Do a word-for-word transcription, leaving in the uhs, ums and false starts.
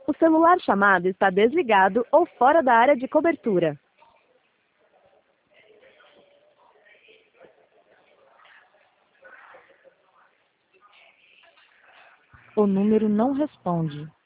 O celular chamado está desligado ou fora da área de cobertura. O número não responde.